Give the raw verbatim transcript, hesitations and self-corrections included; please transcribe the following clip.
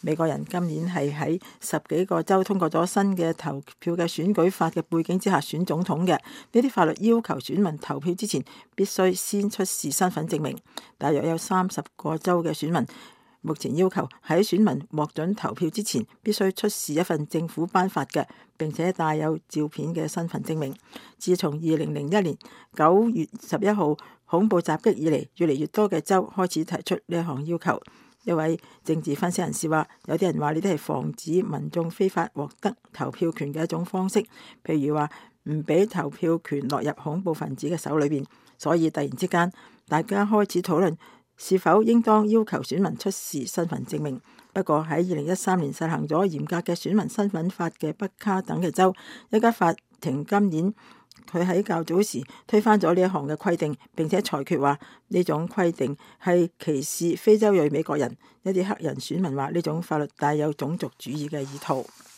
美國人今年係喺十幾個州通過咗新嘅投票嘅選舉法嘅背景之下選總統嘅。呢啲法律要求選民投票之前必須先出示身份證明。大約有三十個州嘅選民目前要求喺選民獲准投票之前必須出示一份政府頒發嘅並且帶有照片嘅身份證明。自從二零零一年九月十一號恐怖襲擊以嚟，越嚟越多嘅州開始提出呢一項要求。一位政治分析人士話，有啲人話呢啲係防止民眾非法獲得投票權嘅一種方式，譬如話唔俾投票權落入恐怖分子嘅手裏邊。所以突然之間，大家開始討論是否應當要求選民出示身份證明。不過喺二零一三年實行咗嚴格嘅選民身份法嘅北卡等嘅州，一家法庭今年佢喺較早時推翻咗呢一項嘅規定，並且裁決話呢種規定係歧視非洲裔美國人。一啲黑人選民話呢種法律帶有種族主義嘅意圖。